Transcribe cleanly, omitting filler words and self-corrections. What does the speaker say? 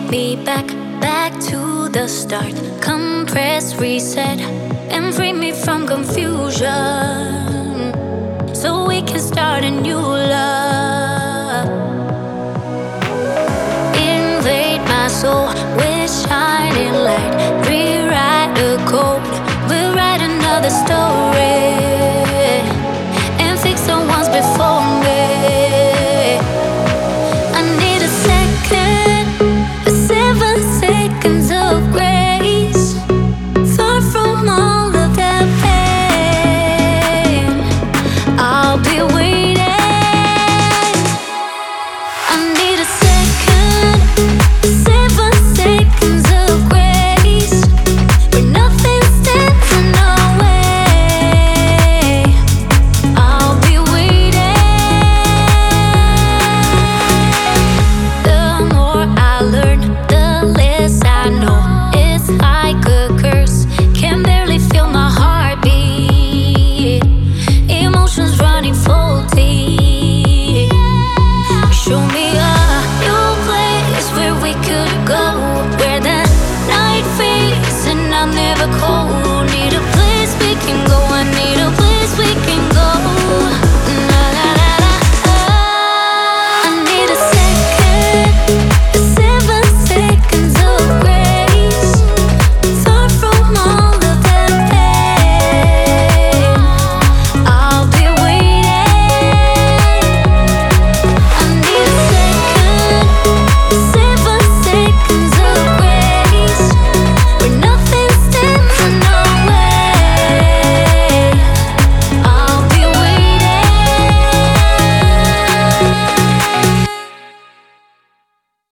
me back to the start. Compress, reset, and free me from confusion, so we can start a new love. Invade my soul,